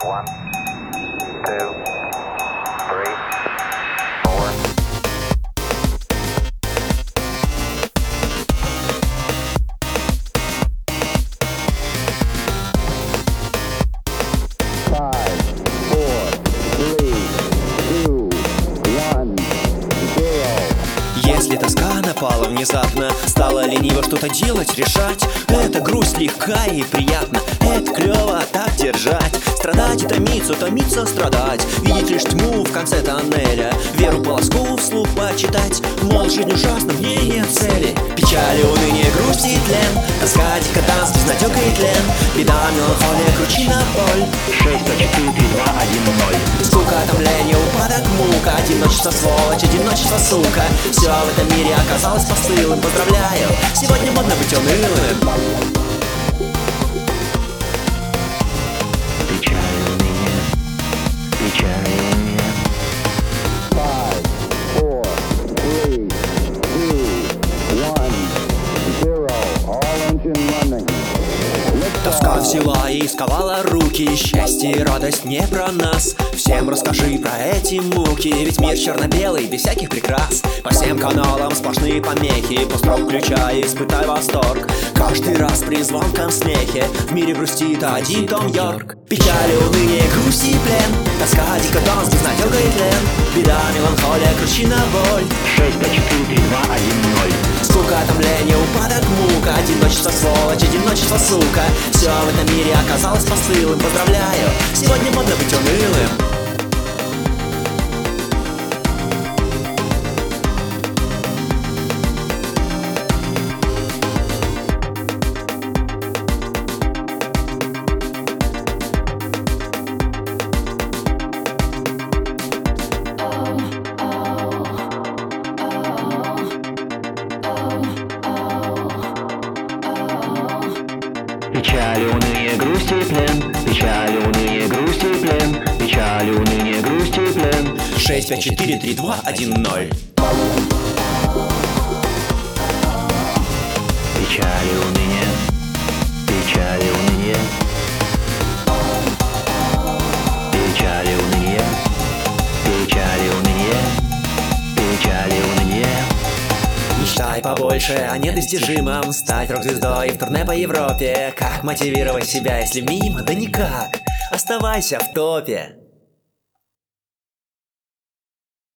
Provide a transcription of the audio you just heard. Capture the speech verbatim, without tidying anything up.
One, two, three, four. Five, four, three, two, one, zero. Если тоска напала внезапно, стало лениво что-то делать, решать. Эта грусть легка и приятна, это клево так держать. Страдать и томиться, томиться, страдать, видеть лишь тьму в конце тоннеля. Веру полоску вслух почитать, мол, жизнь ужасна, в ней нет цели. Печали, уныние, грусть и тлен, тоска, декаданс, безнадега и тлен. Беда, меланхолия, кручина, боль. Шесть, пять, четыре, три, два, один, ноль. Скука, томление, упадок, мука, одиночество, сволочь, одиночество, сука. Все в этом мире оказалось постылым, поздравляю, сегодня модно быть унылым. Печали уныние, печали уныние. Five, four, three, two, one, zero. All engine running. Тоска взяла и сковала руки, счастье и радость не про нас. Всем расскажи про эти муки, ведь мир черно-белый, без всяких прикрас. По всем каналам сплошные помехи, построк включай, испытай восторг. Каждый раз при звонком смехе в мире грустит один Том Йорк. Печали, уныние, грусть и плен, тоска, декаданс, безнадега и тлен. Беда, меланхолия, кручина, боль. Шесть, пять, четыре, три, два, один, ноль. Скука, томление, упадок, мука, одиночество, сволочь, одиночество, сука. Все в этом мире оказалось постылым, поздравляю, сегодня модно быть унылым. Печали, уныние, грусть и плен. Печали, уныние, грусть и плен. Печали, уныние, грусть и плен. Шесть, пять, четыре, три, два, один, ноль. Печали, уныние, печали, уныние. Печали, уныние, печали, уныние. Печали, уныние. Мечтай побольше о недостижимом, стать рок-звездой в турне по Европе. Как мотивировать себя, если мимо? Да никак, оставайся в топе.